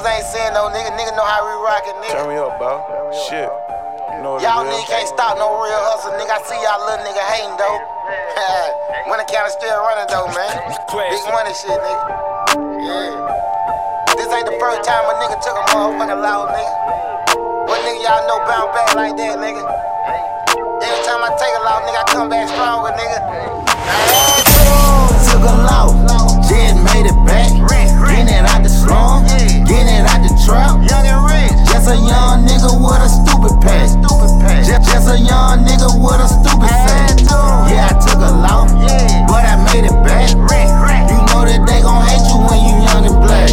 niggas ain't saying no nigga. Nigga know how we rockin', nigga. Turn me up, bro. Shit. Y'all niggas can't stop no real hustle, nigga. I see y'all little nigga hating, though. Money counter still running, though, man. Big money shit, nigga. Yeah. This ain't the first time a nigga took a motherfucking loud, nigga. What nigga y'all know bounce back like that, nigga? Every time I take a loud, nigga, I come back stronger, nigga. Took a loud, just made it back. Getting it out the slum, getting it out the trap. Young and rich, just a young nigga with a stupid past. Just a young nigga with a stupid sack. Yeah, I took a loss, but I made it back. You know that they gon' hate you when you young and black.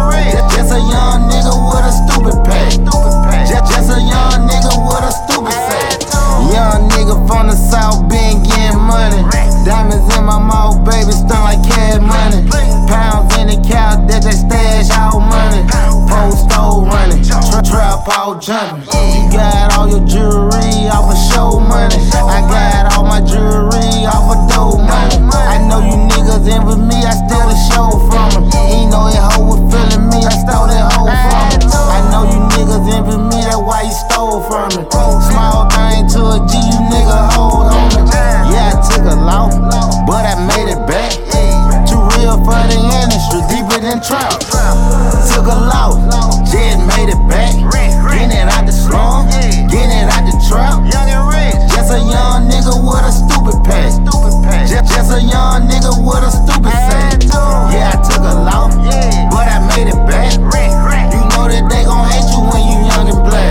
Just a young nigga with a stupid past. Just a young nigga with a stupid sack. Young nigga from the south been getting money. Diamonds in my mouth, baby, stun like cash money. Pounds in the couch that they stash all money. Post store running, trap out jumping. You got all your jewelry off of show money. I got all my jewelry off of dough money. I know you niggas in with me, I steal the show from him. He know that hoe was feeling me, I stole that hoe from him. I know you niggas in with me, that's why he stole from me. Small thing to a G, you nigga hold on me. Yeah, I took a loss, but I made it back. Too real for the industry, deeper than trap. Took a loss, just made it back. Getting it out the slum, getting it out the trap. Just a young nigga with a stupid past. Just a young nigga with a stupid sack. Yeah, I took a loss, but I made it back. You know that they gon' hate you when you young and black.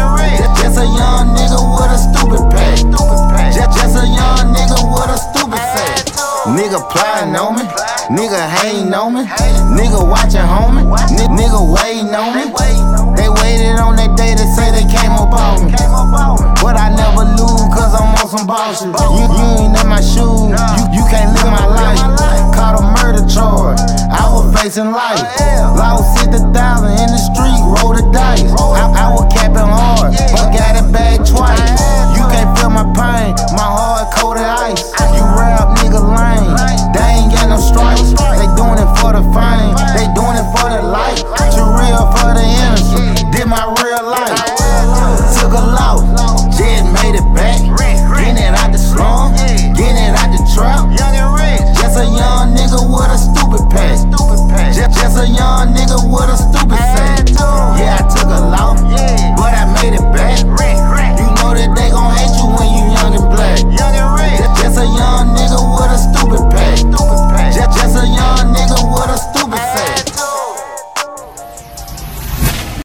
Just a young nigga with a stupid past. Just a young nigga with a stupid sack. Nigga plotting on me, nigga hating on me, nigga watching homie, nigga waiting on me. They waited on that day to say they came up on me, but I never lose cause I'm on some bullshit. You ain't in my shoes, you can't live my life. Caught a murder charge, I was facing life. Lost 60,000 in the street, roll the dice. I was capping hard, but got it back twice. You can't feel my pain, my heart coated ice. You rap nigga lame, they ain't got no stripes. They doing it for the fame, they doing it for the life. Too real for the innocent, did my real life. Took a loss, just made it back. Getting it out the slum, getting it out the trap. Just a young nigga with a stupid past. Just a young nigga with a stupid sack. Yeah, I took a loss, but I made it back.